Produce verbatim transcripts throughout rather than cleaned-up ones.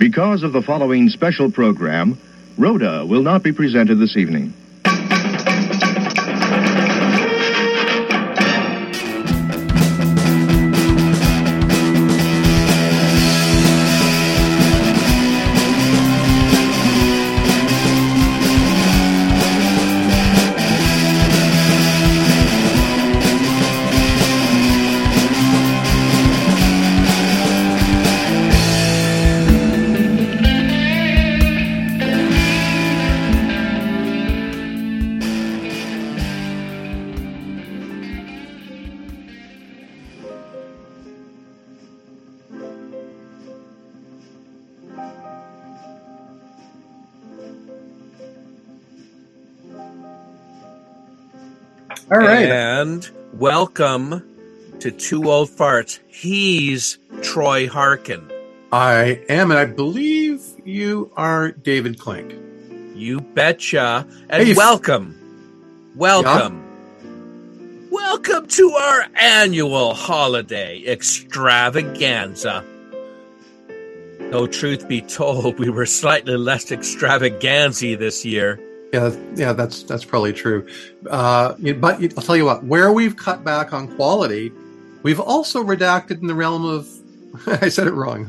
Because of the following special program, Rhoda will not be presented this evening. All right. And welcome to Two Old Farts. He's Troy Harkin. I am, and I believe you are David Klink. You betcha. And Hey, welcome. Welcome. Yeah? Welcome to our annual holiday extravaganza. Though truth be told, we were slightly less extravaganza this year. Yeah, yeah, that's that's probably true. Uh, but I'll tell you what, where we've cut back on quality, we've also redacted in the realm of... I said it wrong.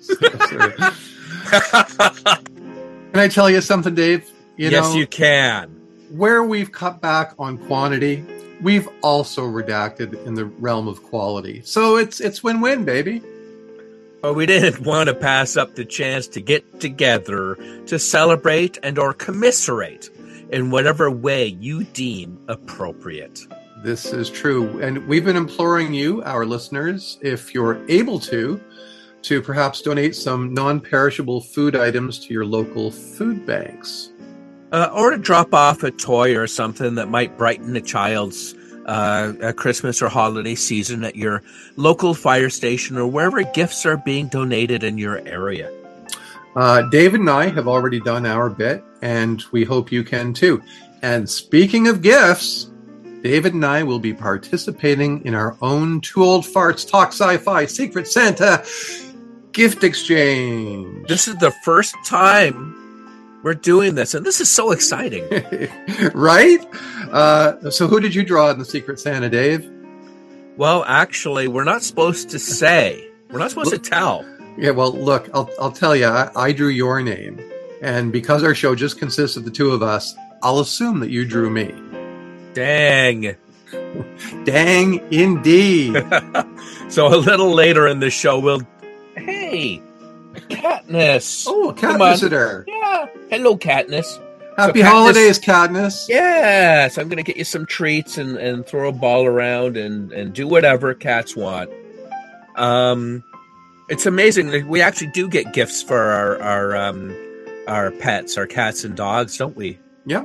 Can I tell you something, Dave? You yes, know, you can. Where we've cut back on quantity, we've also redacted in the realm of quality. So it's it's win-win, baby. But we didn't want to pass up the chance to get together to celebrate and or commiserate in whatever way you deem appropriate. This is true. And we've been imploring you, our listeners, if you're able to, to perhaps donate some non-perishable food items to your local food banks. Uh, or to drop off a toy or something that might brighten a child's uh, a Christmas or holiday season at your local fire station or wherever gifts are being donated in your area. Uh, David and I have already done our bit, and we hope you can too. And speaking of gifts, David and I will be participating in our own Two Old Farts Talk Sci-Fi Secret Santa gift exchange. This is the first time we're doing this, and this is so exciting. Right? Uh, so who did you draw in the Secret Santa, Dave? Well, actually, we're not supposed to say. We're not supposed Look, to tell. Yeah, well, look, I'll I'll tell you, I, I drew your name. And because our show just consists of the two of us, I'll assume that you drew me. Dang. Dang, indeed. So a little later in the show, we'll... Hey, Katniss. Oh, a cat Come on. visitor. Yeah. Hello, Katniss. Happy So Katniss, holidays, Katniss. Yes, I'm going to get you some treats and, and throw a ball around and, and do whatever cats want. Um, it's amazing that we actually do get gifts for our our um our pets, our cats and dogs, don't we? Yeah.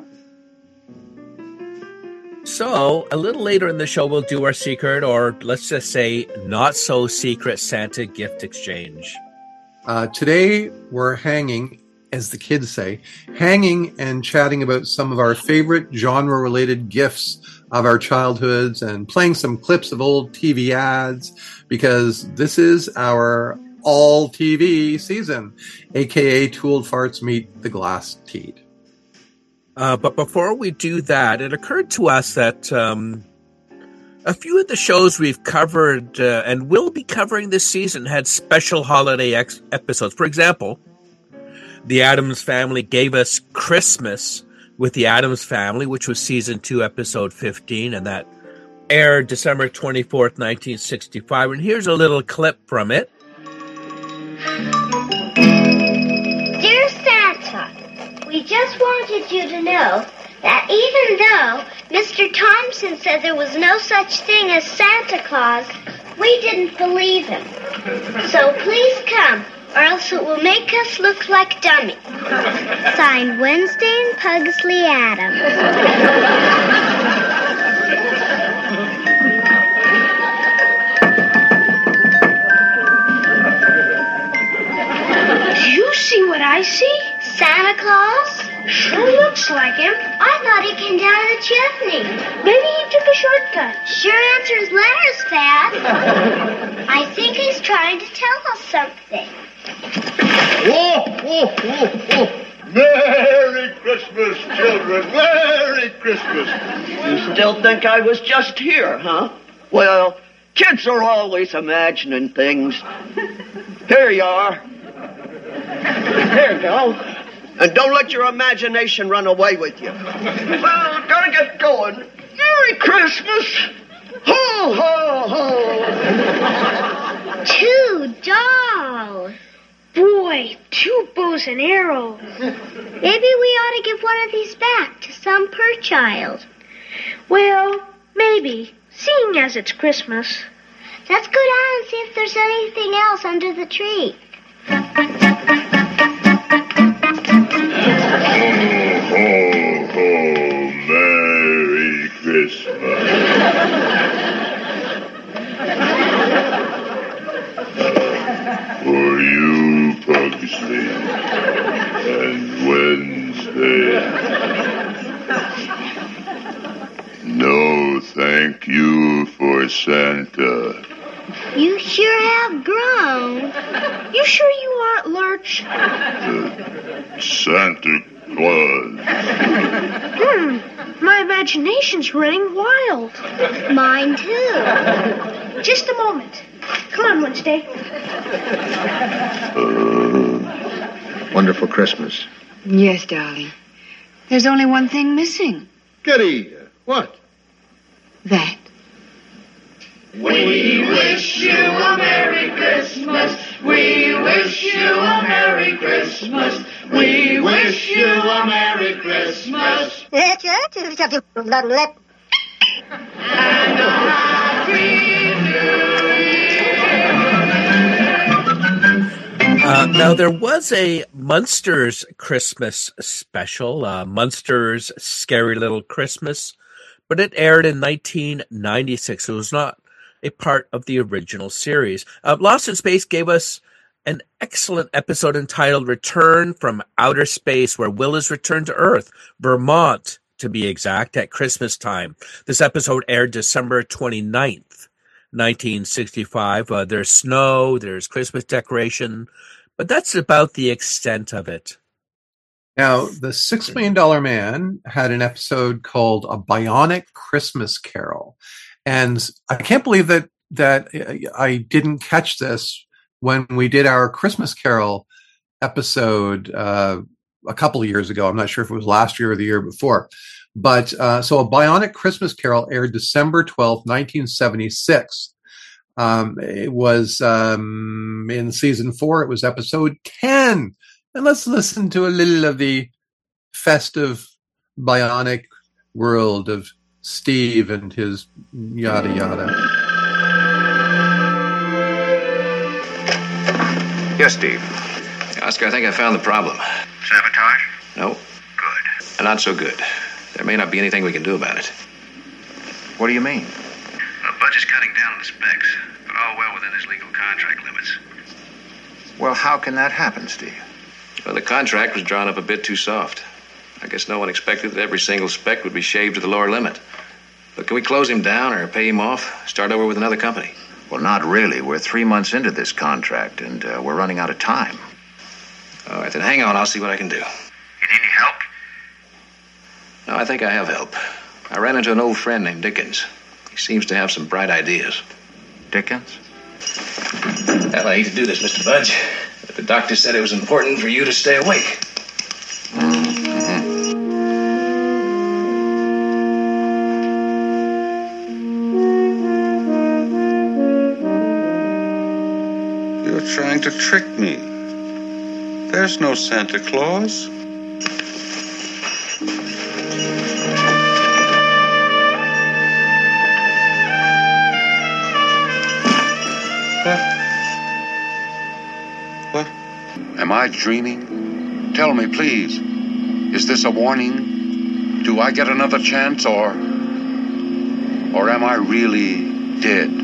So a little later in the show, we'll do our secret, or let's just say not so secret Santa gift exchange. Uh, today we're hanging, as the kids say, hanging and chatting about some of our favorite genre-related gifts of our childhoods and playing some clips of old T V ads, because this is our all-T V season, a k a. Two Old Farts Meet the Glass Teed. Uh, but before we do that, it occurred to us that um, a few of the shows we've covered uh, and will be covering this season had special holiday ex- episodes. For example, The Addams Family gave us Christmas with The Addams Family, which was season two, episode fifteen, and that aired December twenty-fourth, nineteen sixty-five. And here's a little clip from it. Dear Santa, we just wanted you to know that even though Mister Thompson said there was no such thing as Santa Claus, we didn't believe him. So please come, or else it will make us look like dummies. Signed, Wednesday and Pugsley Adams. Do you see what I see? Santa Claus? Sure looks like him. I thought he came down the chimney. Maybe he took a shortcut. Sure answers letters fast. I think he's trying to tell us something. Whoa, oh, oh, oh. Merry Christmas, children. Merry Christmas. You still think I was just here, huh? Well, kids are always imagining things. Here you are. There you go. And don't let your imagination run away with you. Well, gotta get going. Merry Christmas. Ho, ho, ho. Two dolls. Boy, two bows and arrows. Maybe we ought to give one of these back to some poor child. Well, maybe, seeing as it's Christmas. Let's go down and see if there's anything else under the tree. Ho, ho, ho. Merry Christmas. For you, Pugsley, and Wednesday. No, thank you for Santa. You sure have grown. You sure you aren't Lurch? The Santa Claus. Hmm, my imagination's running wild. Mine too. Just a moment. Come on, Wednesday. Uh, Wonderful Christmas. Yes, darling. There's only one thing missing. Kitty, what? That. We wish you a Merry Christmas. We wish you a Merry Christmas. We wish you a Merry Christmas. And a Happy New Uh, now, there was a Munsters Christmas special, uh, Munsters Scary Little Christmas, but it aired in nineteen ninety-six. It was not a part of the original series. Uh, Lost in Space gave us an excellent episode entitled Return from Outer Space, where Will is returned to Earth, Vermont, to be exact, at Christmas time. This episode aired December twenty-ninth, nineteen sixty-five. Uh, there's snow, there's Christmas decoration, but that's about the extent of it. Now, the Six Million Dollar Man had an episode called A Bionic Christmas Carol. And I can't believe that that I didn't catch this when we did our Christmas Carol episode uh, a couple of years ago. I'm not sure if it was last year or the year before. But uh, so A Bionic Christmas Carol aired December twelfth, nineteen seventy-six. Um, it was um, in season four. It was episode ten. And let's listen to a little of the festive bionic world of Steve and his yada yada. Yes, Steve. Oscar, I think I found the problem. Sabotage? No. Good. Not so good. There may not be anything we can do about it. What do you mean? The budget's cutting down on the specs, but all well within his legal contract limits. Well, how can that happen, Steve? Well, the contract was drawn up a bit too soft. I guess no one expected that every single spec would be shaved to the lower limit. But can we close him down or pay him off, start over with another company? Well, not really. We're three months into this contract, and uh, we're running out of time. All right, then hang on. I'll see what I can do. You need any help? No, I think I have help. I ran into an old friend named Dickens. He seems to have some bright ideas. Dickens? Well, I hate to do this, Mister Budge, but the doctor said it was important for you to stay awake. Mm-hmm. You're trying to trick me. There's no Santa Claus. What? What? Am I dreaming? Tell me, please. Is this a warning? Do I get another chance, or... or am I really dead?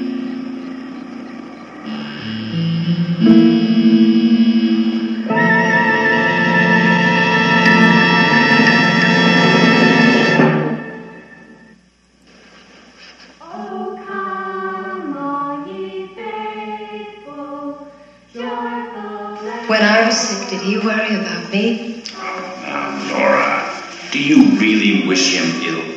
When I was sick, did he worry about me. Now, Laura, do you really wish him ill?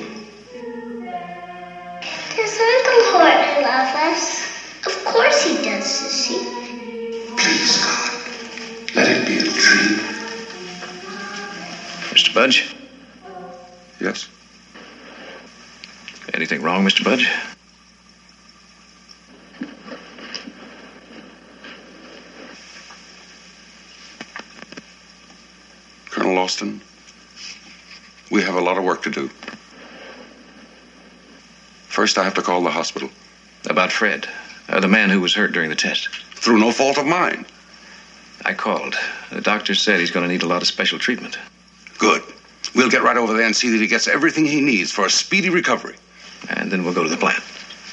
Doesn't the Lord love us? Of course he does, Sissy. Please, God, let it be a dream. Mister Budge? Yes? Anything wrong, Mister Budge? Colonel Austin, we have a lot of work to do. First, I have to call the hospital. About Fred, uh, the man who was hurt during the test. Through no fault of mine. I called. The doctor said he's going to need a lot of special treatment. Good. We'll get right over there and see that he gets everything he needs for a speedy recovery. And then we'll go to the plant.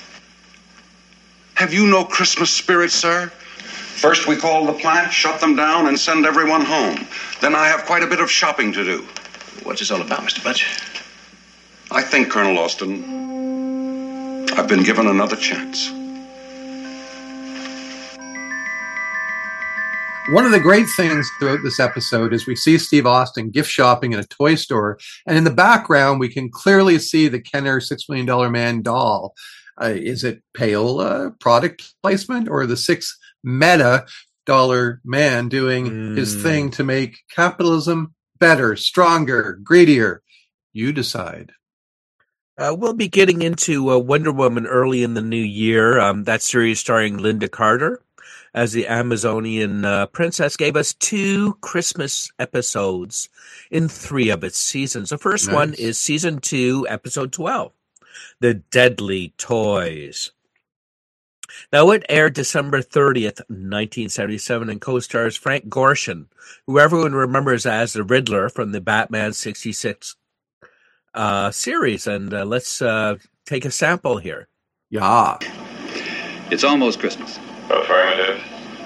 Have you no Christmas spirit, sir? First we call the plant, shut them down, and send everyone home. Then I have quite a bit of shopping to do. What's this all about, Mister Budge? I think, Colonel Austin, I've been given another chance. One of the great things throughout this episode is we see Steve Austin gift shopping in a toy store, and in the background we can clearly see the Kenner Six Million Dollar Man doll. Uh, is it payola product placement or the Six Meta Dollar Man doing mm. his thing to make capitalism better, stronger, greedier? You decide. Uh, we'll be getting into uh, Wonder Woman early in the new year. Um, that series starring Linda Carter as the Amazonian uh, princess gave us two Christmas episodes in three of its seasons. The first nice. one is season two, episode twelve, The Deadly Toys. Now, it aired December thirtieth, nineteen seventy-seven, and co-stars Frank Gorshin, who everyone remembers as the Riddler from the Batman sixty-six uh, series. And uh, let's uh, take a sample here. Yeah. It's almost Christmas. Affirmative.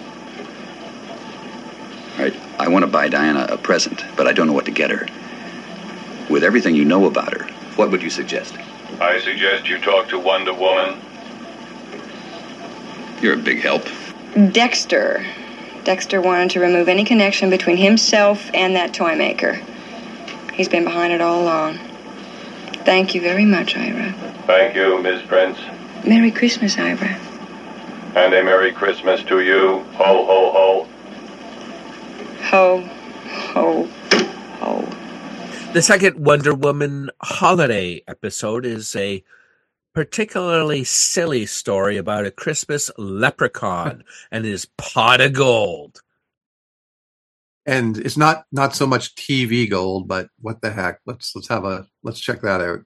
All right, I want to buy Diana a present, but I don't know what to get her. With everything you know about her, what would you suggest? I suggest you talk to Wonder Woman. You're a big help. Dexter. Dexter wanted to remove any connection between himself and that toy maker. He's been behind it all along. Thank you very much, Ira. Thank you, Miss Prince. Merry Christmas, Ira. And a Merry Christmas to you. Ho, ho, ho. Ho, ho, ho. The second Wonder Woman holiday episode is a particularly silly story about a Christmas leprechaun and his pot of gold. And it's not not so much T V gold, but what the heck? Let's let's have a let's check that out.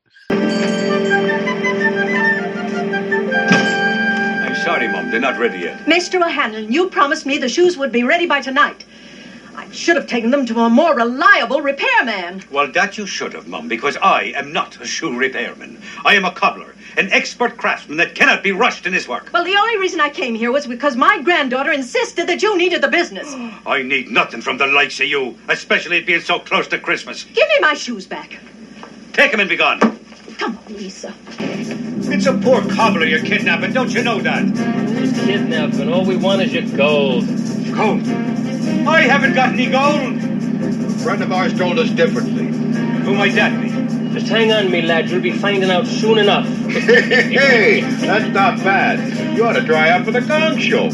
I'm sorry, Mom, they're not ready yet. Mister O'Hanlon, you promised me the shoes would be ready by tonight. I should have taken them to a more reliable repairman. Well, that you should have, Mum, because I am not a shoe repairman. I am a cobbler, an expert craftsman that cannot be rushed in his work. Well, the only reason I came here was because my granddaughter insisted that you needed the business. I need nothing from the likes of you, especially it being so close to Christmas. Give me my shoes back. Take them and be gone. Come on, Lisa. It's a poor cobbler you're kidnapping, don't you know that? Just kidnapping. All we want is your gold. Gold? I haven't got any gold. A friend of ours told us differently. Who might that be? Just hang on, me lad. You'll be finding out soon enough. Hey, that's not bad. You ought to try out for the Gong Show.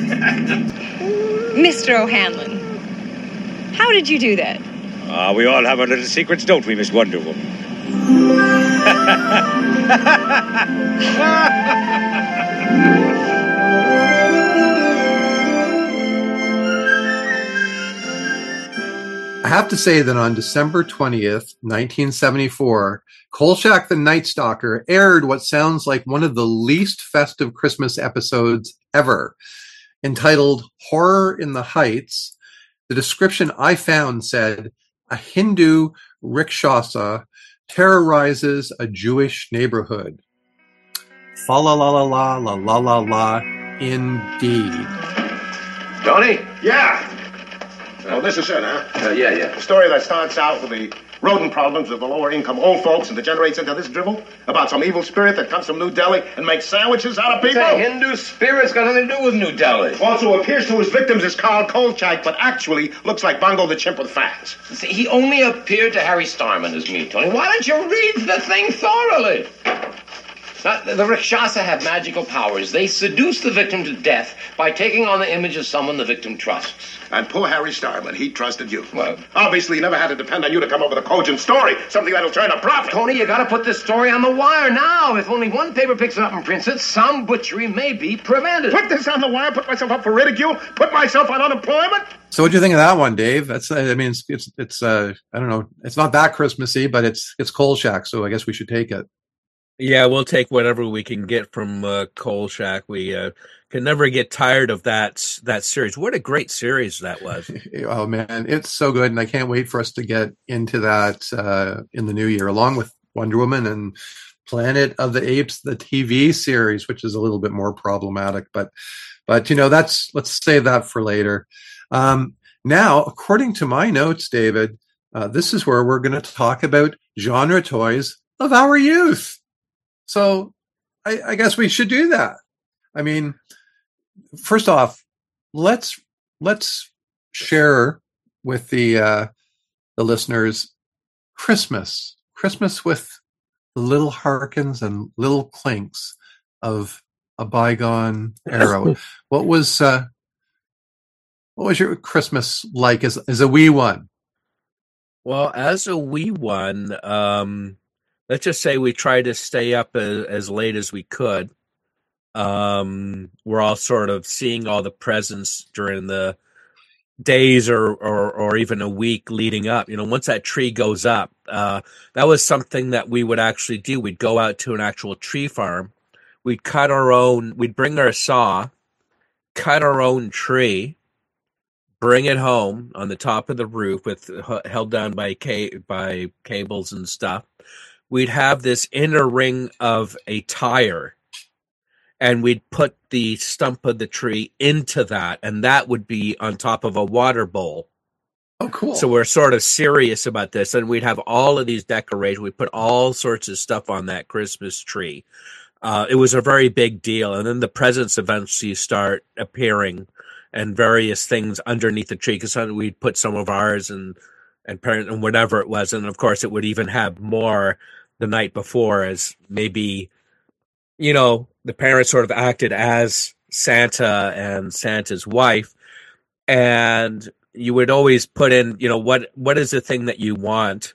Mister O'Hanlon, how did you do that? Ah, uh, we all have our little secrets, don't we, Miss Wonder Woman? I have to say that on December twentieth, nineteen seventy-four, Kolchak the Night Stalker aired what sounds like one of the least festive Christmas episodes ever. Entitled Horror in the Heights, the description I found said, a Hindu rickshaw terrorizes a Jewish neighborhood. Fa la la la la la la la la, indeed. Tony? Yeah. Oh, this is it, huh? Uh, yeah, yeah. A story that starts out with the rodent problems of the lower income old folks and degenerates into this drivel about some evil spirit that comes from New Delhi and makes sandwiches out of people. It's a Hindu spirit's got nothing to do with New Delhi. Also appears to his victims as Karl Kolchak, but actually looks like Bongo the chimp with fangs. See, he only appeared to Harry Starman as me, Tony. Why don't you read the thing thoroughly? Now, the Rakshasa have magical powers. They seduce the victim to death by taking on the image of someone the victim trusts. And poor Harry Starman, he trusted you. Well, obviously, he never had to depend on you to come up with a cogent story, something that'll turn a profit. Tony, you gotta put this story on the wire now. If only one paper picks it up and prints it, some butchery may be prevented. Put this on the wire, put myself up for ridicule, put myself on unemployment? So what do you think of that one, Dave? That's, I mean, it's, it's, it's uh, I don't know. It's not that Christmassy, but it's, it's Kolchak, so I guess we should take it. Yeah, we'll take whatever we can get from uh, Kolchak. We uh, can never get tired of that that series. What a great series that was! Oh man, it's so good, and I can't wait for us to get into that uh, in the new year, along with Wonder Woman and Planet of the Apes, the T V series, which is a little bit more problematic. But, but you know, that's let's save that for later. Um, now, according to my notes, David, uh, this is where we're going to talk about genre toys of our youth. So I, I guess we should do that. I mean, first off, let's let's share with the uh, the listeners Christmas, Christmas with the little Harkins and little Clinks of a bygone era. What was uh, what was your Christmas like as as a wee one? Well, as a wee one. Um... Let's just say we tried to stay up as, as late as we could. Um, we're all sort of seeing all the presents during the days or, or, or even a week leading up. You know, once that tree goes up, uh, that was something that we would actually do. We'd go out to an actual tree farm. We'd cut our own, we'd bring our saw, cut our own tree, bring it home on the top of the roof with held down by ca- by cables and stuff. We'd have this inner ring of a tire, and we'd put the stump of the tree into that, and that would be on top of a water bowl. Oh, cool. So we're sort of serious about this, and we'd have all of these decorations. We put all sorts of stuff on that Christmas tree. Uh, it was a very big deal, and then the presents eventually start appearing and various things underneath the tree, because we'd put some of ours and and parent and whatever it was, and of course it would even have more the night before, as maybe, you know, the parents sort of acted as Santa and Santa's wife, and you would always put in, you know, what what is the thing that you want,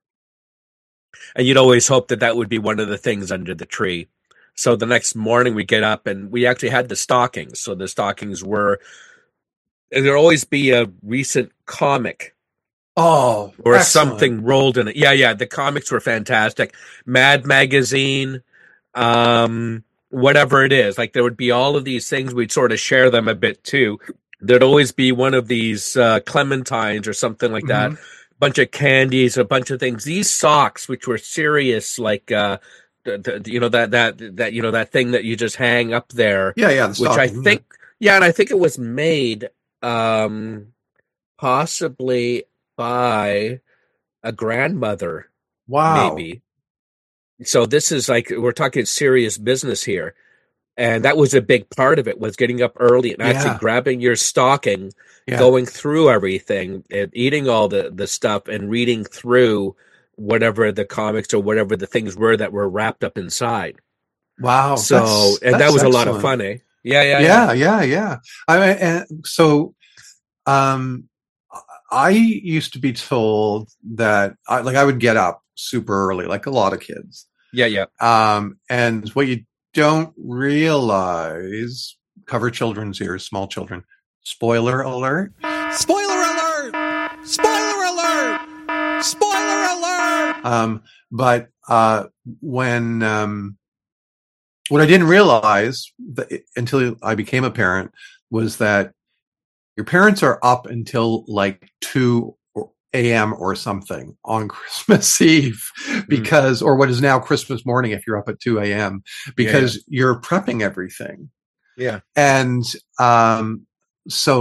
and you'd always hope that that would be one of the things under the tree. So the next morning we get up, and we actually had the stockings. So the stockings were, and there'd always be a recent comic. Oh, or excellent. Something rolled in it. Yeah, yeah. The comics were fantastic. Mad Magazine, um, whatever it is. Like there would be all of these things. We'd sort of share them a bit too. There'd always be one of these uh, clementines or something like that. Mm-hmm. A bunch of candies, a bunch of things. These socks, which were serious, like uh, the, the, you know that that that you know that thing that you just hang up there. Yeah, yeah. The which I stocking, think, yeah, and I think it was made um, possibly by a grandmother. Wow. Maybe. So this is like, we're talking serious business here. And that was a big part of it, was getting up early and actually Yeah. grabbing your stocking, Yeah. going through everything and eating all the, the stuff and reading through whatever the comics or whatever the things were that were wrapped up inside. Wow. So, that's- and that that's was a lot of excellent. fun, eh? Yeah, yeah, yeah, yeah, yeah. I mean, and so, um, I used to be told that, I, like, I would get up super early, like a lot of kids. Yeah, yeah. Um, and what you don't realize, cover children's ears, small children. Spoiler alert. Spoiler alert! Spoiler alert! Spoiler alert! Um, but uh, when um, what I didn't realize that, until I became a parent, was that your parents are up until like two a.m. or something on Christmas Eve, because, or what is now Christmas morning if you're up at two a.m., because Yeah. you're prepping everything. Yeah. And um, so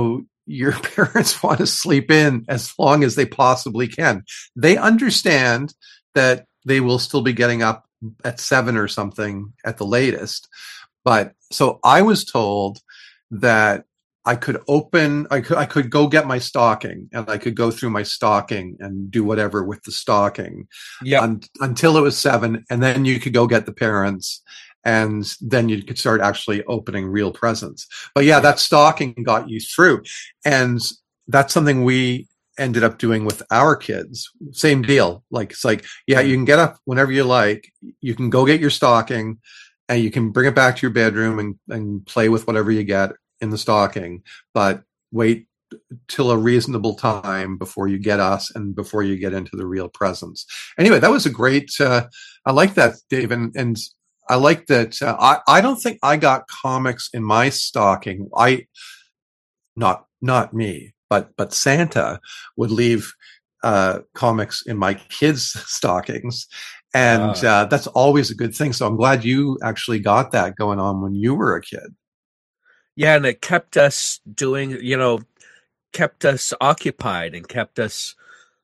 your parents want to sleep in as long as they possibly can. They understand that they will still be getting up at seven or something at the latest. But so I was told that I could open, I could, I could go get my stocking, and I could go through my stocking and do whatever with the stocking yep. un, until it was seven. And then you could go get the parents, and then you could start actually opening real presents. But yeah, that stocking got you through. And that's something we ended up doing with our kids. Same deal. Like, it's like, yeah, you can get up whenever you like. You can go get your stocking, and you can bring it back to your bedroom and, and play with whatever you get in the stocking, but wait till a reasonable time before you get us and before you get into the real presents. Anyway, that was a great, uh, I like that, Dave. And, and I like that. Uh, I, I don't think I got comics in my stocking. I, not, not me, but, but Santa would leave, uh, comics in my kids' stockings. And, uh, uh, that's always a good thing. So I'm glad you actually got that going on when you were a kid. Yeah, and it kept us doing, you know, kept us occupied and kept us,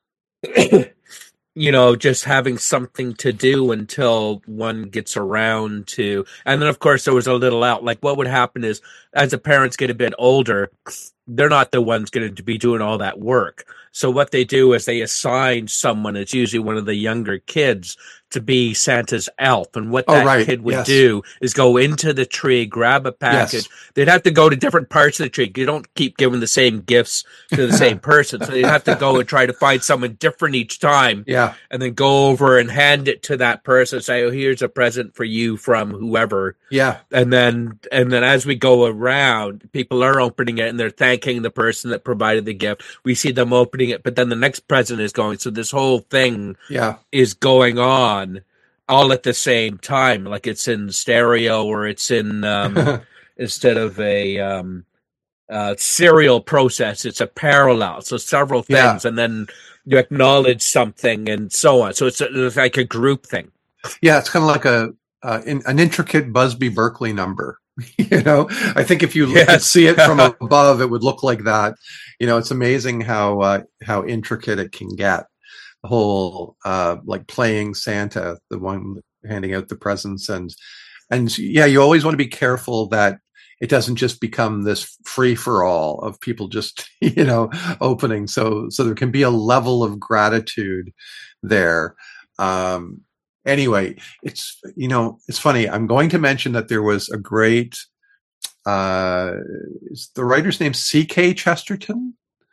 you know, just having something to do until one gets around to. And then, of course, there was a little out. Like, what would happen is, as the parents get a bit older, they're not the ones going to be doing all that work. So what they do is they assign someone, it's usually one of the younger kids, to be Santa's elf. And what that oh, right. kid would yes. do is go into the tree, grab a package. Yes. They'd have to go to different parts of the tree. You don't keep giving the same gifts to the same person. So they'd have to go and try to find someone different each time. Yeah. And then go over and hand it to that person. Say, oh, here's a present for you from whoever. Yeah. And then, and then as we go around, people are opening it and they're thanking the person that provided the gift. We see them opening it, but then the next present is going. So this whole thing yeah. is going on all at the same time, like it's in stereo or it's in um, instead of a um, uh, serial process, it's a parallel. So several things, yeah. and then you acknowledge something and so on. So it's, a, it's like a group thing. Yeah, it's kind of like a uh, in, an intricate Busby Berkeley number. You know, I think if you yes. could see it from above, it would look like that. You know, it's amazing how uh, how intricate it can get. The whole uh, like playing Santa, the one handing out the presents, and and yeah, you always want to be careful that it doesn't just become this free for all of people just you know opening. So so there can be a level of gratitude there. Um, Anyway, it's, you know, it's funny. I'm going to mention that there was a great, uh, is the writer's name C K Chesterton?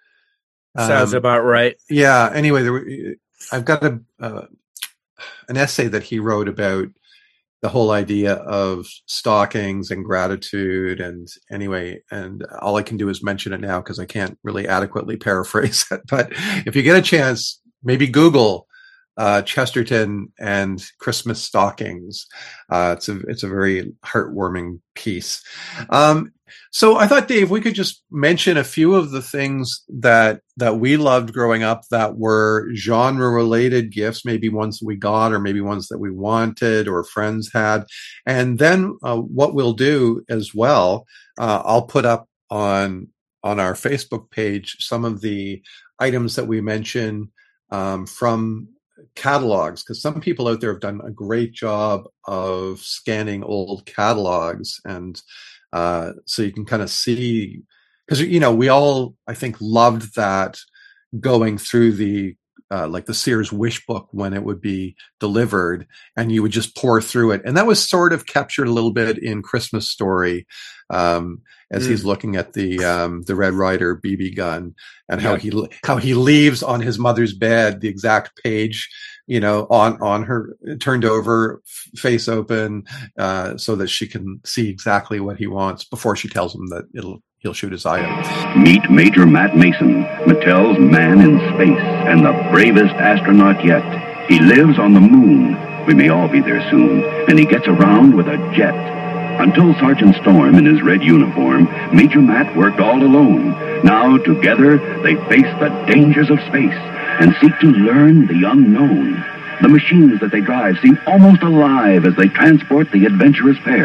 Sounds um, about right. Yeah. Anyway, there were, I've got a, uh, an essay that he wrote about the whole idea of stockings and gratitude. And anyway, and all I can do is mention it now because I can't really adequately paraphrase it. But if you get a chance, maybe Google Uh, Chesterton and Christmas stockings. Uh, it's a it's a very heartwarming piece. Um, so I thought, Dave, we could just mention a few of the things that that we loved growing up that were genre-related gifts, maybe ones that we got, or maybe ones that we wanted, or friends had. And then uh, what we'll do as well, uh, I'll put up on on our Facebook page some of the items that we mention um, from catalogs, because some people out there have done a great job of scanning old catalogs, and uh, so you can kind of see, because you know we all I think loved that going through the uh, like the Sears Wish Book when it would be delivered, and you would just pour through it, and that was sort of captured a little bit in Christmas Story, um, as mm. he's looking at the um, the Red Ryder B B gun, and yeah. how he how he leaves on his mother's bed the exact page, you know, on on her turned over, face open, uh, so that she can see exactly what he wants before she tells him that it'll he'll shoot his eye out. Meet Major Matt Mason, Mattel's man in space and the bravest astronaut yet. He lives on the moon. We may all be there soon, and he gets around with a jet. Until Sergeant Storm in his red uniform, Major Matt worked all alone. Now, together, they face the dangers of space and seek to learn the unknown. The machines that they drive seem almost alive as they transport the adventurous pair.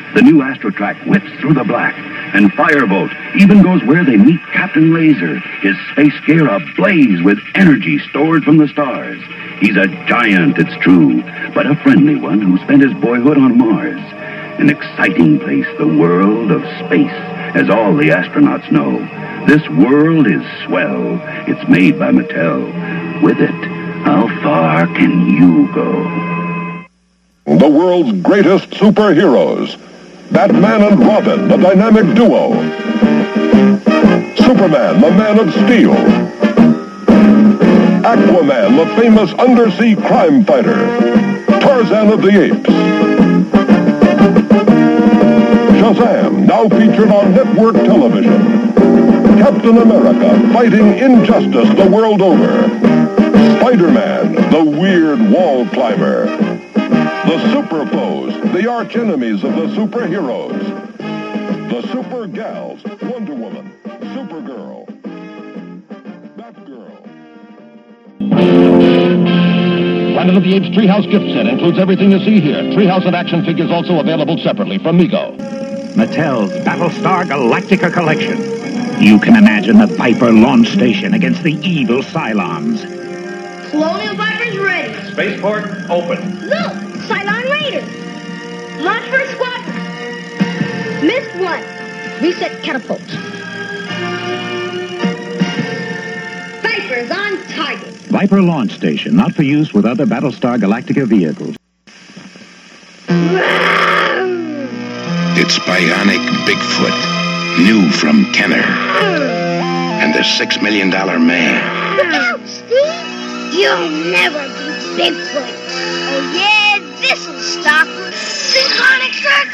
The new Astrotrack whips through the black, and Firebolt even goes where they meet Captain Laser, his space gear ablaze with energy stored from the stars. He's a giant, it's true, but a friendly one who spent his boyhood on Mars. An exciting place, the world of space, as all the astronauts know. This world is swell. It's made by Mattel. With it, how far can you go? The world's greatest superheroes. Batman and Robin, the dynamic duo. Superman, the Man of Steel. Aquaman, the famous undersea crime fighter. Tarzan of the Apes. Shazam, now featured on network television. Captain America, fighting injustice the world over. Spider-Man, the weird wall climber. The Super Foes, the arch enemies of the superheroes. The Super Gals, Wonder Woman, Supergirl, Batgirl. Planet of the Apes Treehouse gift set includes everything you see here. Treehouse and action figures also available separately from Mego. Mattel's Battlestar Galactica collection. You can imagine the Viper launch station against the evil Cylons. Colonial Viper's ready. Spaceport open. Look, Cylon Raiders. Launch for a squadron. Missed one. Reset catapults. Viper's on target. Viper launch station, not for use with other Battlestar Galactica vehicles. It's Bionic Bigfoot, new from Kenner. And the Six Million Dollar Man. Now, Steve, you'll never beat Bigfoot. Oh, yeah, this'll stop him. Synchronic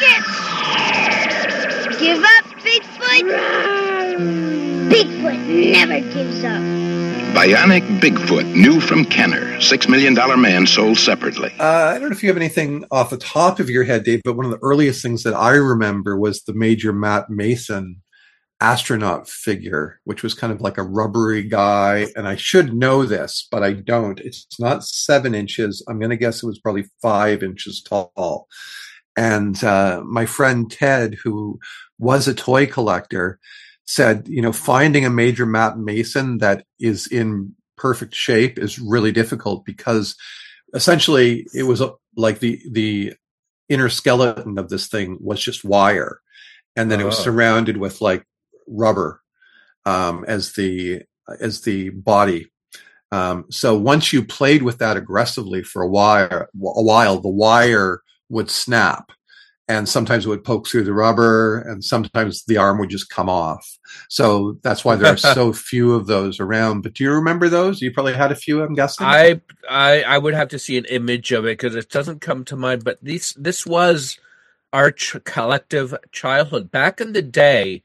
circuits! Give up, Bigfoot! Bigfoot never gives up. Bionic Bigfoot, new from Kenner. Six Million Dollar Man, sold separately. Uh, I don't know if you have anything off the top of your head, Dave, but one of the earliest things that I remember was the Major Matt Mason astronaut figure, which was kind of like a rubbery guy. And I should know this, but I don't. It's not seven inches. I'm going to guess it was probably five inches tall. And uh, my friend Ted, who was a toy collector, said, you know, finding a Major Matt Mason that is in perfect shape is really difficult because essentially it was like the the inner skeleton of this thing was just wire, and then oh. it was surrounded with like rubber um, as the as the body. Um, so once you played with that aggressively for a while, a while, the wire would snap. And sometimes it would poke through the rubber, and sometimes the arm would just come off. So that's why there are so few of those around. But do you remember those? You probably had a few, I'm guessing. I I, I would have to see an image of it because it doesn't come to mind. But this this was our ch- collective childhood. Back in the day,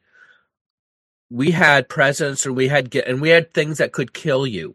we had presents, and we had and we had things that could kill you.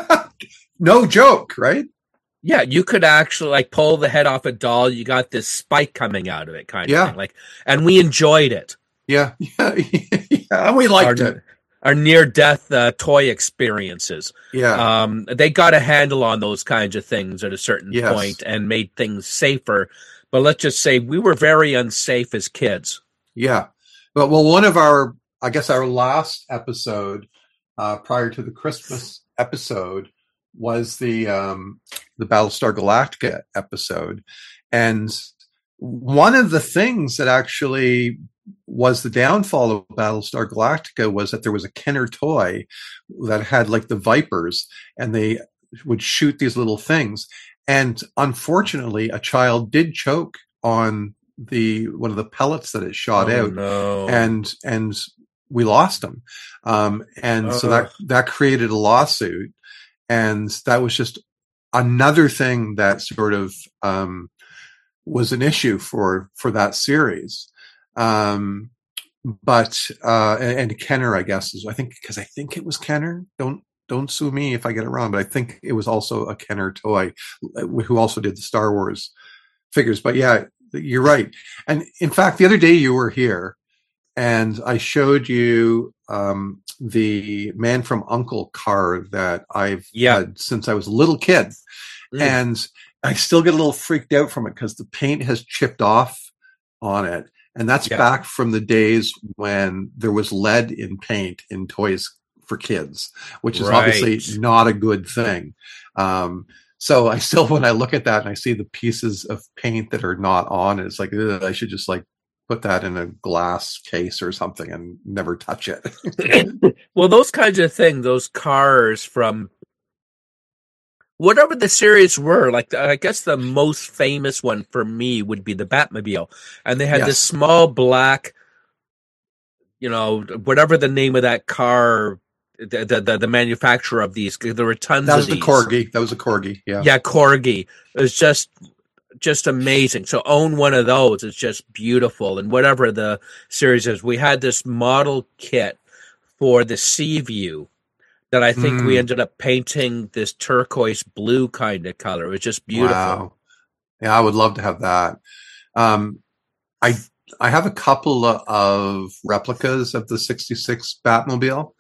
No joke, right? Yeah, you could actually like pull the head off a doll. You got this spike coming out of it, kind of yeah. thing. Like, and we enjoyed it. Yeah, yeah, yeah. We liked our, it. Our near-death uh, toy experiences. Yeah, um, they got a handle on those kinds of things at a certain yes. point and made things safer. But let's just say we were very unsafe as kids. Yeah, but well, one of our, I guess, our last episode uh, prior to the Christmas episode was the um, the Battlestar Galactica episode. And one of the things that actually was the downfall of Battlestar Galactica was that there was a Kenner toy that had like the Vipers, and they would shoot these little things. And unfortunately, a child did choke on the one of the pellets that it shot oh, out. No. And and we lost him. Um, and uh. so that, that created a lawsuit. And that was just another thing that sort of um, was an issue for for that series. Um, but uh, and, and Kenner, I guess, is I think because I think it was Kenner. Don't don't sue me if I get it wrong, but I think it was also a Kenner toy who also did the Star Wars figures. But yeah, you're right. And in fact, the other day you were here, and I showed you um, the Man from U N C L E car that I've yeah. had since I was a little kid. Mm. And I still get a little freaked out from it because the paint has chipped off on it. And that's Yeah. back from the days when there was lead in paint in toys for kids, which is Right. obviously not a good thing. Um, so I still, when I look at that and I see the pieces of paint that are not on, it's like, ugh, I should just like put that in a glass case or something and never touch it. Well, those kinds of things, those cars from whatever the series were, like I guess the most famous one for me would be the Batmobile, and they had Yes. this small black, you know, whatever the name of that car, the the, the, the manufacturer of these, there were tons That was of the these. Corgi. That was a Corgi. Yeah. Yeah, Corgi. It was just just amazing. So own one of those is just beautiful. And whatever the series is, we had this model kit for the Seaview that I think we Mm. ended up painting this turquoise blue kind of color. It was just beautiful. Wow. Yeah, I would love to have that. Um, I I have a couple of replicas of the sixty-six Batmobile,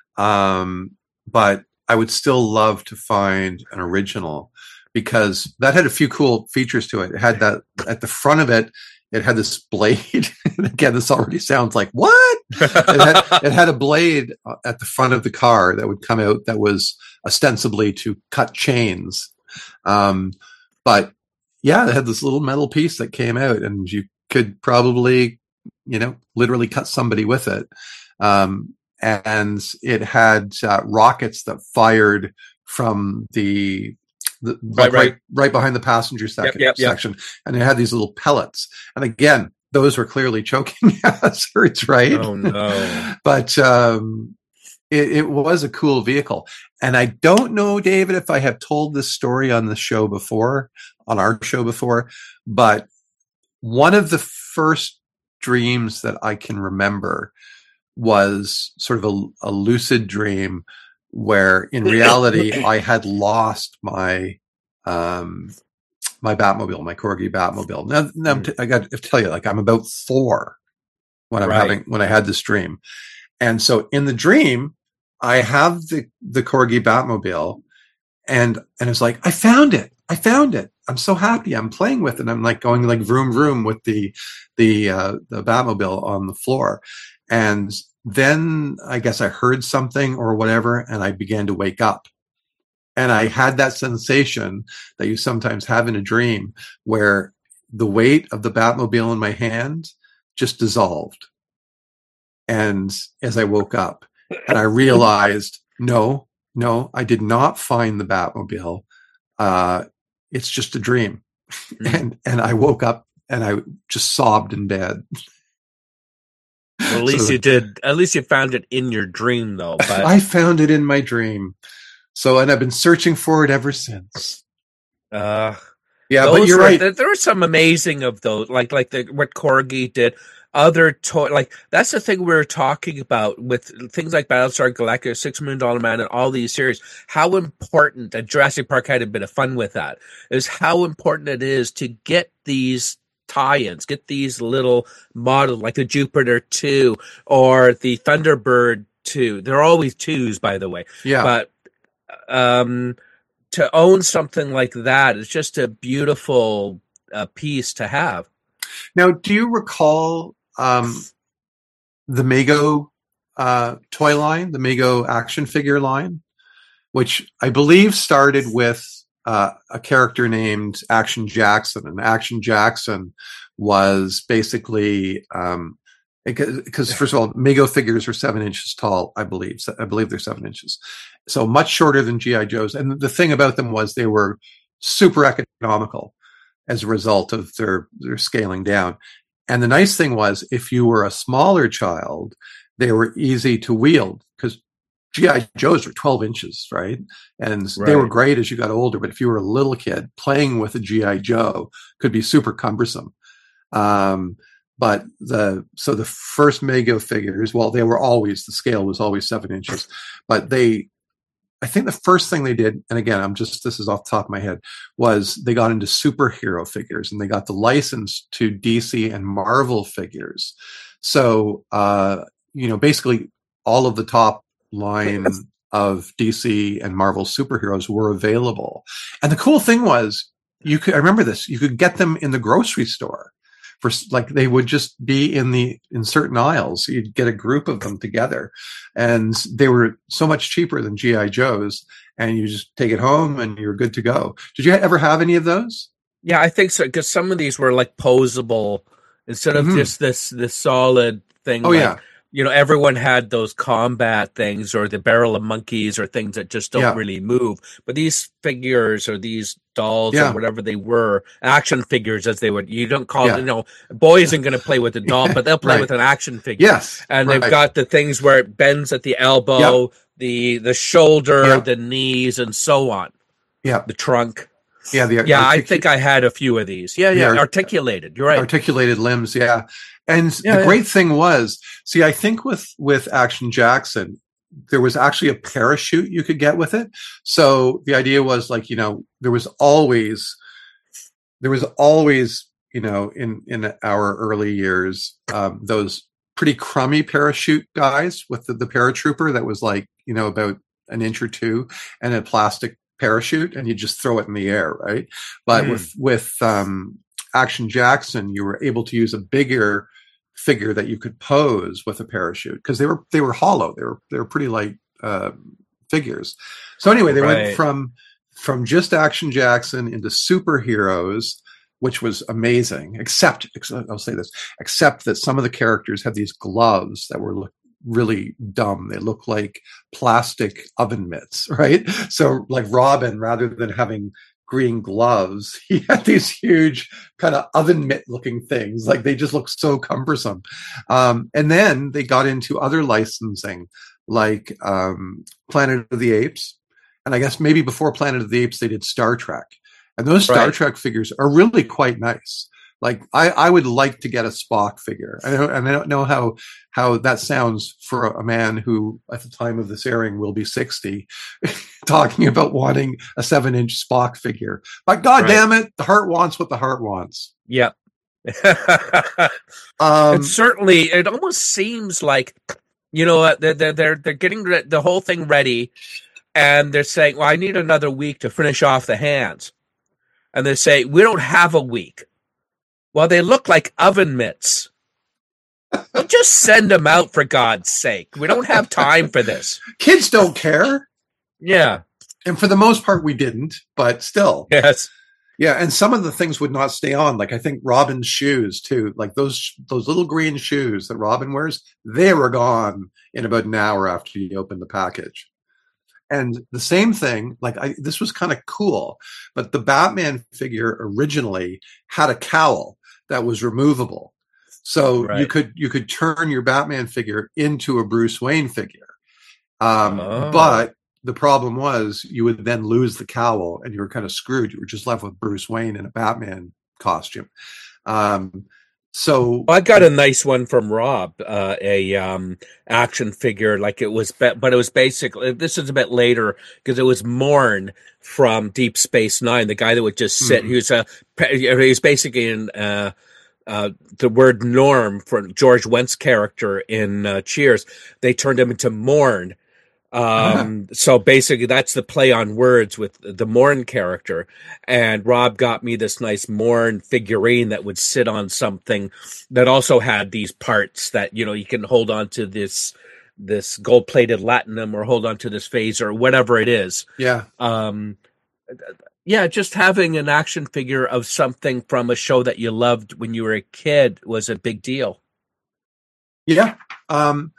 um, but I would still love to find an original because that had a few cool features to it. It had that at the front of it. It had this blade. And again, this already sounds like what? it, had, it had a blade at the front of the car that would come out that was ostensibly to cut chains. Um, but yeah, it had this little metal piece that came out, and you could probably, you know, literally cut somebody with it. Um, and it had uh, rockets that fired from the The, Right, right, right. right behind the passenger sec- Yep, yep, yep. section, and it had these little pellets. And again, those were clearly choking hazards, right? Oh no! But um, it, it was a cool vehicle, and I don't know, David, if I have told this story on the show before, on our show before, but one of the first dreams that I can remember was sort of a, a lucid dream where in reality I had lost my um my Batmobile, my Corgi Batmobile. Now, now I'm t- I got to tell you, like I'm about four when I'm Right. having when I had this dream, and so in the dream I have the the Corgi Batmobile, and and it's like I found it, I found it. I'm so happy. I'm playing with it. I'm like going like vroom vroom with the the uh, the Batmobile on the floor, and then I guess I heard something or whatever, and I began to wake up. And I had that sensation that you sometimes have in a dream where the weight of the Batmobile in my hand just dissolved. And as I woke up, and I realized, no, no, I did not find the Batmobile. Uh, it's just a dream. Mm. And, and I woke up and I just sobbed in bed. Well, at least So- you did. At least you found it in your dream, though. But I found it in my dream. So, and I've been searching for it ever since. uh, Yeah, those but you're were- right. There, there were some amazing of those, like like the what Corgi did. Other toy, like that's the thing we were talking about with things like Battlestar Galactica, Six Million Dollar Man, and all these series. How important, and Jurassic Park had a bit of fun with that, is how important it is to get these tie-ins, get these little models like the Jupiter two or the Thunderbird two. They're always twos, by the way. Yeah. But um, to own something like that is just a beautiful uh, piece to have. Now, do you recall um, the Mego uh, toy line, the Mego action figure line, which I believe started with uh, a character named Action Jackson, and Action Jackson was basically um, because first of all, Mego figures are seven inches tall, I believe. So I believe they're seven inches, so much shorter than G I Joes. And the thing about them was they were super economical as a result of their their scaling down. And the nice thing was, if you were a smaller child, they were easy to wield because G I Joes were twelve inches, right? And they were Right. great as you got older. But if you were a little kid, playing with a G I Joe could be super cumbersome. Um, but the so the first Mego figures, well, they were always, the scale was always seven inches. But they, I think the first thing they did, and again, I'm just, this is off the top of my head, was they got into superhero figures and they got the license to D C and Marvel figures. So, uh, you know, basically all of the top line of D C and Marvel superheroes were available. And the cool thing was, you could, I remember this, you could get them in the grocery store for like they would just be in the in certain aisles. So you'd get a group of them together, and they were so much cheaper than G I Joes. And you just take it home, and you're good to go. Did you ever have any of those? Yeah, I think so. Because some of these were like posable instead of mm-hmm. just this this solid thing. Oh like, yeah. You know, everyone had those combat things or the barrel of monkeys or things that just don't Yeah. really move. But these figures or these dolls Yeah. or whatever they were, action figures as they would, you don't call Yeah. it, you know, a boy isn't going to play with a doll, but they'll play Right. with an action figure. Yes, And right. they've got the things where it bends at the elbow, the, the shoulder, Yeah. the knees, and so on. Yeah. The trunk. Yeah, the Yeah, I articu- think I had a few of these. Yeah, The yeah, art- articulated. You're right. articulated limbs. Yeah, and Yeah, the yeah. great thing was, see, I think with with Action Jackson, there was actually a parachute you could get with it. So the idea was like, you know, there was always there was always, you know, in in our early years, um, those pretty crummy parachute guys with the, the paratrooper that was like, you know, about an inch or two and a plastic parachute, and you just throw it in the air, right? But Mm. with with um, Action Jackson, you were able to use a bigger figure that you could pose with a parachute because they were they were hollow. They were they were pretty light uh, figures. So anyway, they Right. went from from just Action Jackson into superheroes, which was amazing. Except I'll say this: except that some of the characters had these gloves that were look really dumb. They look like plastic oven mitts, right? So like Robin, rather than having green gloves, he had these huge kind of oven mitt looking things. Like they just look so cumbersome. Um, and then they got into other licensing like um, Planet of the Apes. And I guess maybe before Planet of the Apes, they did Star Trek. And those Star Right. Trek figures are really quite nice. Like I, I would like to get a Spock figure. I don't, and I don't know how how that sounds for a man who, at the time of this airing, will be sixty, talking about wanting a seven-inch Spock figure. But God Right. damn it, the heart wants what the heart wants. Yep. Um, and certainly, it almost seems like, you know, uh, they're they're they're, they're getting re- the whole thing ready, and they're saying, "Well, I need another week to finish off the hands," and they say, "We don't have a week." Well, they look like oven mitts. Well, just send them out for God's sake. We don't have time for this. Kids don't care. Yeah. And for the most part, we didn't, but still. Yes. Yeah, and some of the things would not stay on. Like I think Robin's shoes too. Like those those little green shoes that Robin wears, they were gone in about an hour after you opened the package. And the same thing, like I, this was kind of cool, but the Batman figure originally had a cowl that was removable, so Right. you could you could turn your Batman figure into a Bruce Wayne figure. Um, Oh. But the problem was you would then lose the cowl, and you were kind of screwed. You were just left with Bruce Wayne in a Batman costume. Um, so I got a nice one from Rob, uh, a um, action figure, like it was, ba- but it was basically, this is a bit later because it was Morn from Deep Space Nine, the guy that would just sit. Mhm. He was a, he was basically in uh, uh, the word Norm for George Wentz character in uh, Cheers. They turned him into Morn. Um, so basically that's the play on words with the Morn character. And Rob got me this nice Morn figurine that would sit on something that also had these parts that, you know, you can hold on to this, this gold plated latinum or hold on to this phaser or whatever it is. yeah, Um, yeah, just having an action figure of something from a show that you loved when you were a kid was a big deal. yeah. Um,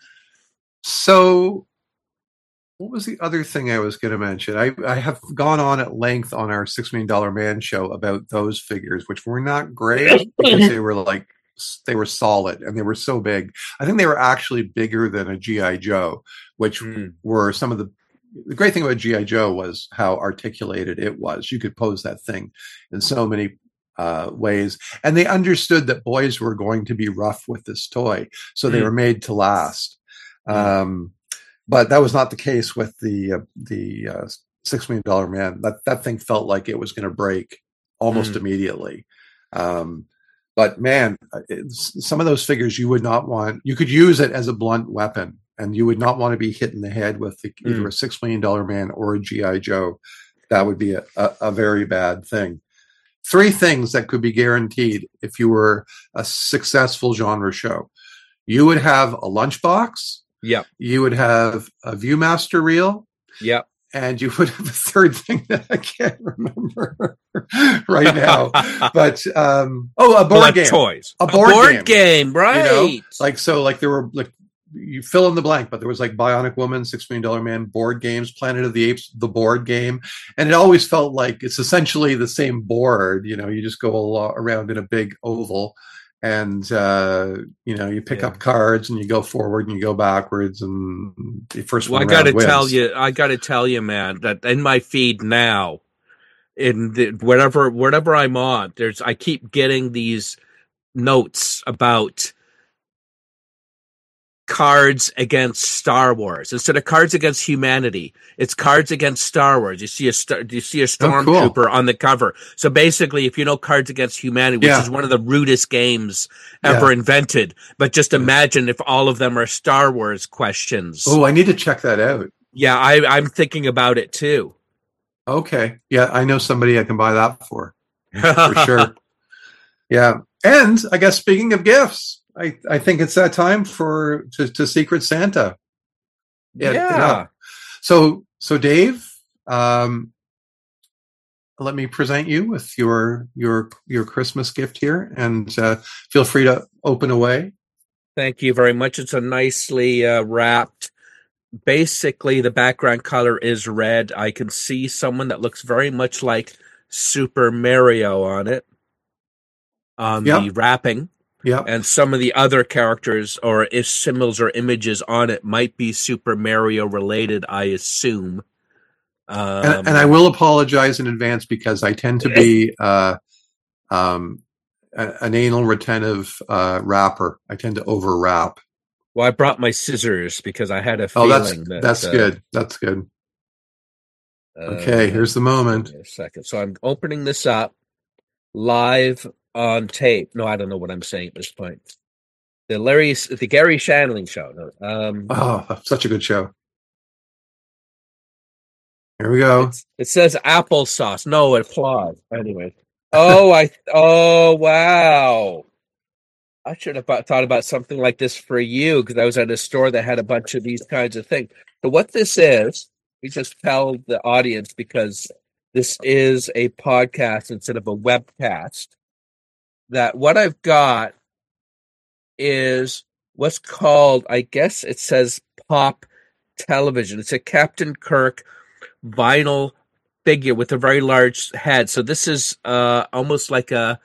so what was the other thing I was going to mention? I, I have gone on at length on our Six Million Dollar Man show about those figures, which were not great because they were like they were solid and they were so big. I think they were actually bigger than a G I Joe, which Mm. were some of the. The great thing about G I Joe was how articulated it was. You could pose that thing in so many uh, ways, and they understood that boys were going to be rough with this toy, so they Mm. were made to last. Um, but that was not the case with the uh, the uh, Six Million Dollar Man. That that thing felt like it was going to break almost Mm. immediately. Um, but man, it's, some of those figures you would not want. You could use it as a blunt weapon, and you would not want to be hit in the head with the, either Mm. a Six Million Dollar Man or a G I Joe. That would be a, a, a very bad thing. three things that could be guaranteed if you were a successful genre show. You would have a lunchbox. Yep. You would have a Viewmaster reel. Yep. And you would have a third thing that I can't remember right now. But um, oh, a board well, game. Toys. A board, a board game. game, right? You know? Like so, like there were like you fill in the blank, but there was like Bionic Woman, Six Million Dollar Man, board games, Planet of the Apes, the board game, and it always felt like it's essentially the same board. You know, you just go along, around in a big oval. And, uh, you know, you pick yeah. up cards and you go forward and you go backwards and the first well, one I got to wins. tell you, I got to tell you, man, that in my feed now, in the, whatever, whatever I'm on, there's, I keep getting these notes about cards against Star Wars instead of cards against humanity. It's cards against Star Wars. You see a star, you see a stormtrooper oh, cool. on the cover. So basically, if you know Cards Against Humanity, which yeah. is one of the rudest games ever yeah. invented, but just imagine if all of them are Star Wars questions. Oh, I need to check that out. Yeah, I, I'm thinking about it too. Okay, yeah, I know somebody I can buy that for for sure. Yeah, and I guess speaking of gifts. I, I think it's that time for to, to Secret Santa. Yeah. yeah. So so Dave, um, let me present you with your your your Christmas gift here, and uh, feel free to open away. Thank you very much. It's a nicely uh, wrapped. Basically, the background color is red. I can see someone that looks very much like Super Mario on it on yep. the wrapping. Yeah, and some of the other characters or if symbols or images on it might be Super Mario related, I assume. Um, and, and I will apologize in advance because I tend to be uh, um, a, an anal retentive uh, rapper. I tend to over wrap. Well, I brought my scissors because I had a oh, feeling that's, that that's uh, good. That's good. Okay, uh, here's the moment. Wait a second. So I'm opening this up live. On tape. No, I don't know what I'm saying at this point. The Larry, the Gary Shandling show. No, um, oh, such a good show. Here we go. It says applesauce. No, applause. Anyway. Oh, I. Oh, wow. I should have thought about something like this for you because I was at a store that had a bunch of these kinds of things. So what this is, we just tell the audience because this is a podcast instead of a webcast. That what I've got is what's called, I guess it says pop television. It's a Captain Kirk vinyl figure with a very large head. So this is uh, almost like a,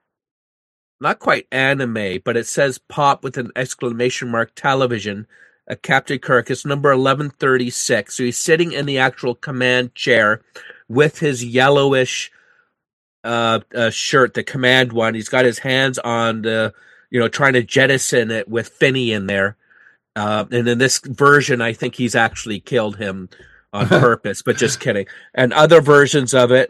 not quite anime, but it says pop with an exclamation mark television. A Captain Kirk. It's number eleven thirty-six. So he's sitting in the actual command chair with his yellowish Uh, uh, shirt, the command one. He's got his hands on the, you know, trying to jettison it with Finney in there. Uh, and in this version, I think he's actually killed him on purpose, but just kidding. And other versions of it,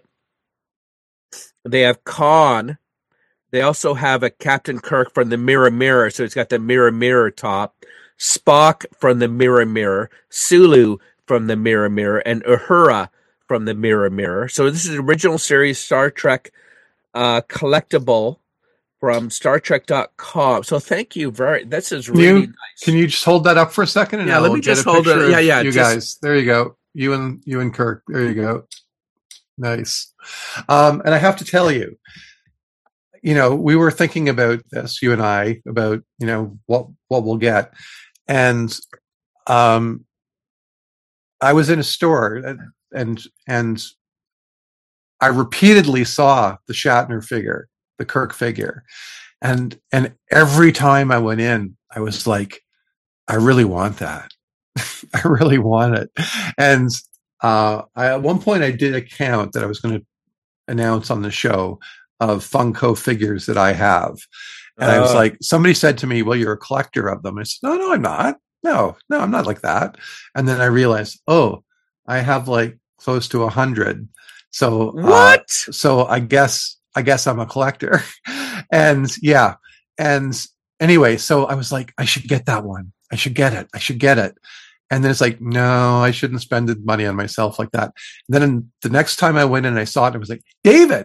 they have Khan. They also have a Captain Kirk from the Mirror Mirror, so he's got the Mirror Mirror top. Spock from the Mirror Mirror. Sulu from the Mirror Mirror. And Uhura from the Mirror Mirror. So this is an original series Star Trek uh, collectible from Star Trek dot com. So thank you very this is really you, nice. Can you just hold that up for a second? And yeah, I'll let me just hold it. Yeah, yeah. You just, guys. There you go. You and you and Kirk. There you go. Nice. Um, and I have to tell you, you know, we were thinking about this, you and I, about, you know, what what we'll get. And um I was in a store and and and I repeatedly saw the Shatner figure, the Kirk figure. And and every time I went in, I was like, I really want that. I really want it. And uh, I, at one point I did a count that I was going to announce on the show of Funko figures that I have. And uh, I was like, somebody said to me, well, you're a collector of them. I said, no, no, I'm not. No, no, I'm not like that. And then I realized, oh, I have like close to a hundred. So what? Uh, so I guess, I guess I'm a collector. And yeah. And anyway, so I was like, I should get that one. I should get it. I should get it. And then it's like, no, I shouldn't spend the money on myself like that. And then the next time I went in and I saw it, I was like, David,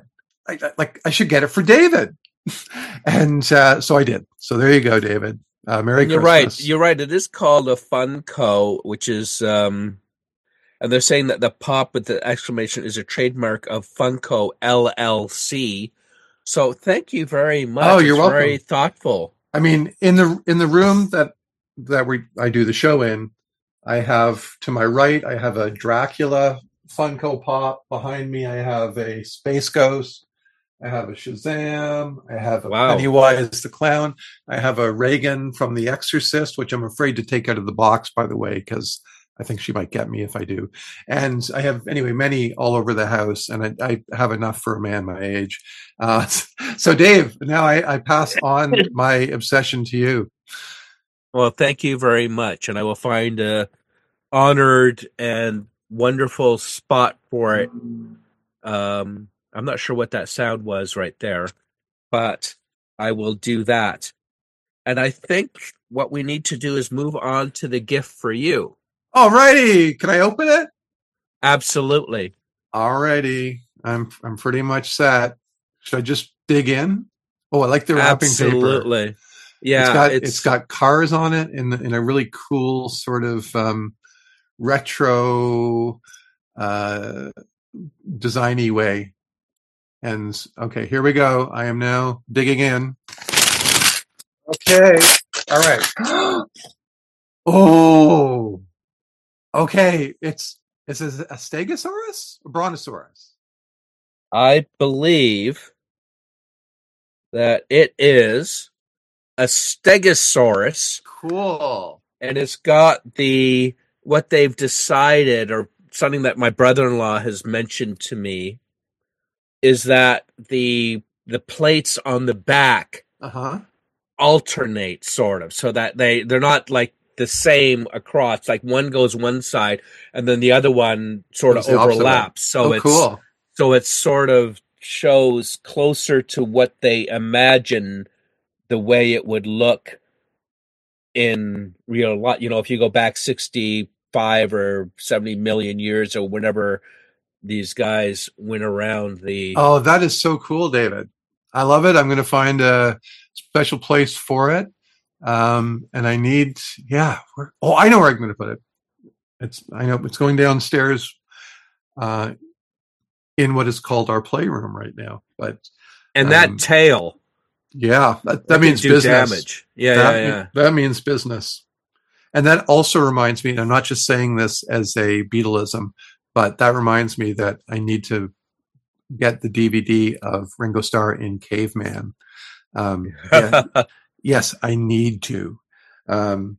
I, I, like I should get it for David. And uh, so I did. So there you go, David. Uh, Merry You're Christmas. right. You're right. It is called a Funko, which is, um, and they're saying that the pop with the exclamation is a trademark of Funko L L C. So thank you very much. Oh, you're it's welcome. Very thoughtful. I mean, in the in the room that that we I do the show in, I have to my right, I have a Dracula Funko Pop. Behind me, I have a Space Ghost. I have a Shazam. I have a Wow. Pennywise the Clown. I have a Reagan from The Exorcist, which I'm afraid to take out of the box, by the way, because I think she might get me if I do. And I have, anyway, many all over the house, and I, I have enough for a man my age. Uh, so, Dave, now I, I pass on my obsession to you. Well, thank you very much. And I will find a honored and wonderful spot for it. Um, I'm not sure what that sound was right there, but I will do that. And I think what we need to do is move on to the gift for you. All righty. Can I open it? Absolutely. All righty. I'm I'm pretty much set. Should I just dig in? Oh, I like the wrapping paper. Absolutely. Yeah. It's got it's, it's got cars on it in in a really cool sort of um, retro uh, designy way. And okay, here we go. I am now digging in. Okay. All right. Oh. Okay. It's is it a Stegosaurus or Brontosaurus? I believe that it is a Stegosaurus. Cool. And it's got the what they've decided, or something that my brother-in-law has mentioned to me, is that the the plates on the back uh-huh. alternate, sort of, so that they they're not like the same across. Like one goes one side, and then the other one sort of overlaps. So oh, it's cool. so it sort of shows closer to what they imagine the way it would look in real life. You know, if you go back sixty-five or seventy million years, or whenever these guys went around the... Oh, that is so cool, David. I love it. I'm going to find a special place for it. Um, and I need, yeah. Where, oh, I know where I'm going to put it. It's, I know it's going downstairs uh, in what is called our playroom right now. But And that um, tail. Yeah, that, that, that means do business. Damage. Yeah, that, yeah, yeah. That means business. And that also reminds me, and I'm not just saying this as a Beatleism, but that reminds me that I need to get the D V D of Ringo Starr in Caveman. Um, yeah, yes, I need to. Um,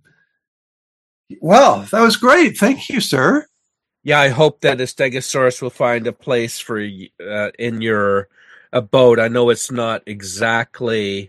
well, that was great. Thank you, sir. Yeah, I hope that a Stegosaurus will find a place for uh, in your abode. I know it's not exactly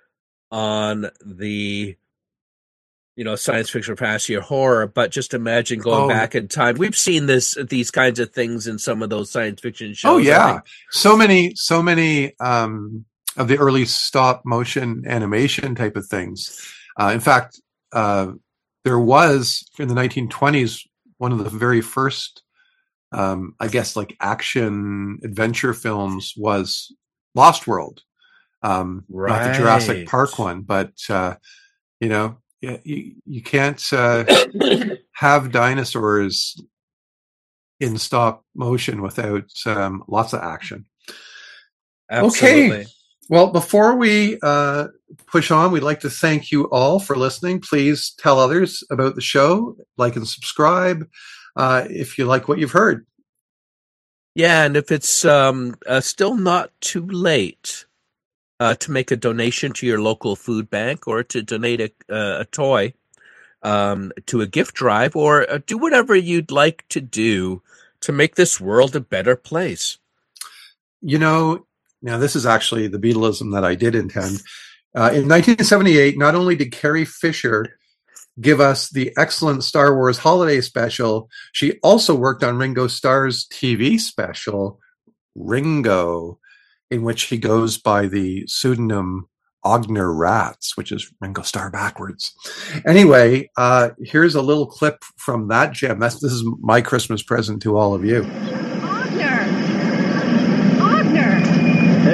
on the, you know, science fiction, fantasy, or horror, but just imagine going Oh. back in time. We've seen this, these kinds of things in some of those science fiction shows. Oh I yeah, think. so many, so many um, of the early stop motion animation type of things. Uh, in fact, uh, there was in the nineteen twenties one of the very first, um, I guess, like action adventure films was Lost World, um, not the Jurassic Right. Park one, but uh, you know, you you, you can't uh, have dinosaurs in stop motion without um, lots of action. Absolutely. Okay. Well, before we uh, push on, we'd like to thank you all for listening. Please tell others about the show, like and subscribe uh, if you like what you've heard. Yeah, and if it's um, uh, still not too late uh, to make a donation to your local food bank, or to donate a, uh, a toy um, to a gift drive, or uh, do whatever you'd like to do to make this world a better place. You know, now this is actually the Beatleism that I did intend. Uh, in nineteen seventy-eight, not only did Carrie Fisher give us the excellent Star Wars holiday special, she also worked on Ringo Starr's T V special, Ringo, in which he goes by the pseudonym Ogner Rats, which is Ringo Starr backwards. Anyway, uh, here's a little clip from that gem. That's, this is my Christmas present to all of you. Ogner! Ogner!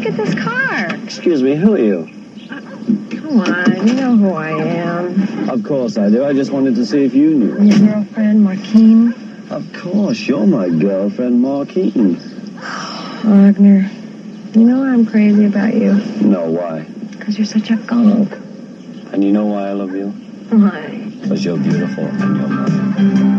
look at this car. Excuse me, who are you? Come on, you know who I am. Of course I do. I just wanted to see if you knew. Your girlfriend, Marquine. Of course, you're my girlfriend, Marquine. Wagner, you know I'm crazy about you. No, why? Because you're such a gunk. And you know why I love you? Why? Because you're beautiful and you're mine.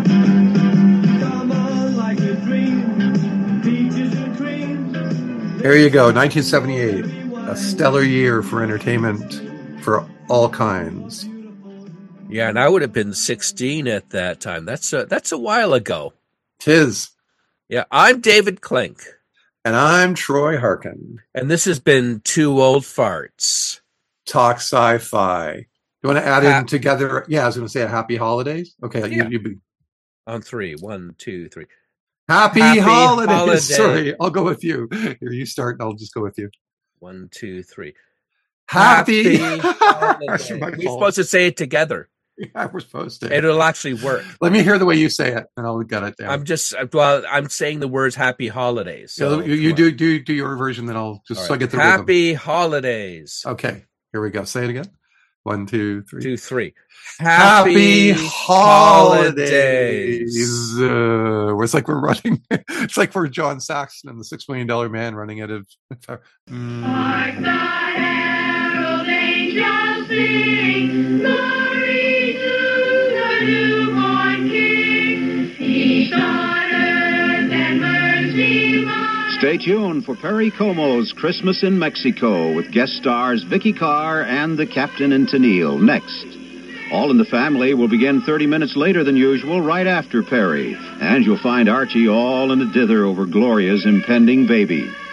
There you go, nineteen seventy-eight. A stellar year for entertainment for all kinds. Yeah, and I would have been sixteen at that time. That's a, that's a while ago. Tis. Yeah, I'm David Klink. And I'm Troy Harkin. And this has been Two Old Farts. Talk Sci-Fi. You want to add Ha- in together? Yeah, I was going to say a happy holidays. Okay, Yeah. you, you be On three. One, two, three. happy, Happy holidays. holiday. Sorry, I'll go with you. Here, you start, and I'll just go with you. One, two, three. Happy. holidays. My We're fault. supposed to say it together. Yeah, we're supposed to. It'll actually work. Let me hear the way you say it, and I'll get it down. I'm just well. I'm saying the words "Happy Holidays." So you you do do do your version, then I'll just All so I right. get the rhythm. Happy Holidays. Okay, here we go. Say it again. One, two, three. Two, three. Happy, Happy holidays. holidays. Uh, it's like we're running. It's like we're John Saxon and the Six Million Dollar Man running out of. Mm. Hark the herald angels sing, glory to the newborn King. Peace on earth and mercy mild. Stay tuned for Perry Como's Christmas in Mexico with guest stars Vicky Carr and the Captain and Tennille next. All in the Family will begin thirty minutes later than usual, right after Perry. And you'll find Archie all in a dither over Gloria's impending baby.